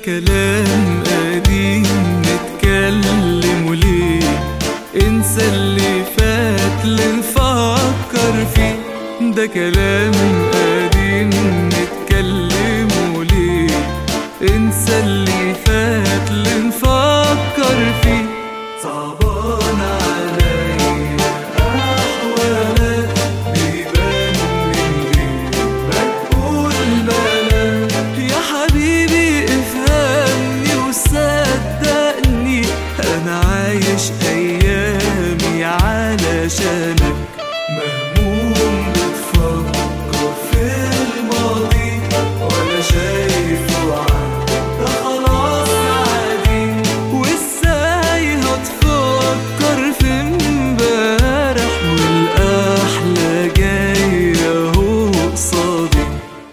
كلام قديم نتكلم وليه انسى اللي فات لنفكر فيه. ده كلام قديم نتكلم وليه انسى اللي فات لنفكر فيه. صعبان عليا أحوالك بيبان من غير ما تقول مالك. يا حبيبي افهمني وصدقني أنا عايش أيامي علشانك. مهموم بتفكر في الماضي ولا شايفه عدى خلاص عادي. وازاي هتفكر في امبارح والأحلى جاية اهو قصادي.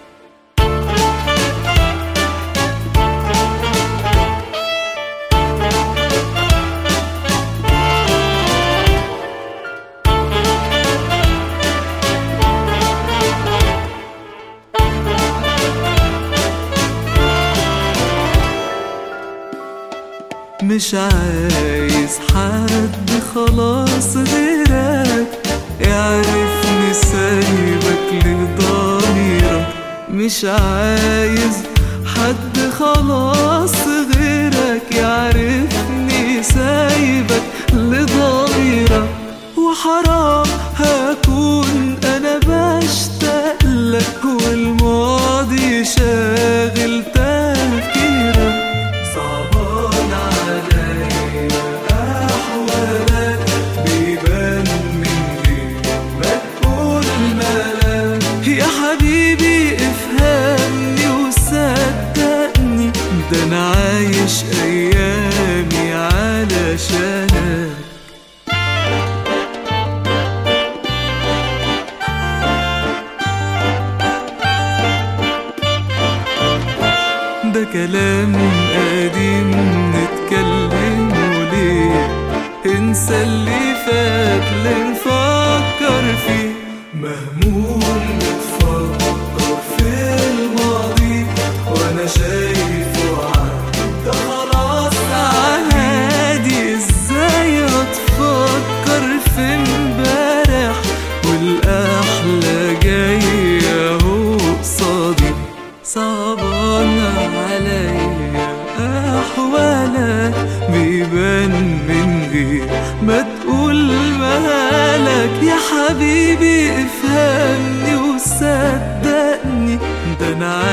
مش عايز حد خلاص غيرك يعرفني سايبك لضميرك. مش عايز حد خلاص غيرك يعرفني سايبك لضميرك. وحرام هكون انا بشتاق لك والماضي شاغل تفكيرك. صعبان عليا أحوالك بيبان من غير ما تقول مالك. يا حبيبي افهمني وصدقني ده أنا عايش أيامي علشانك. ده كلام قديم نتكلم وليه انسى اللي فات لنفكر فيه. مهموم بتفكر في الماضي وانا شايفه عدى خلاص عادي. ازاي هتفكر في امبارح والاحلى جاي اهو قصادي. صعبان عليا أحوالك بيبان من غير ما تقول مالك. يا حبيبي افهمني وصدقني ده أنا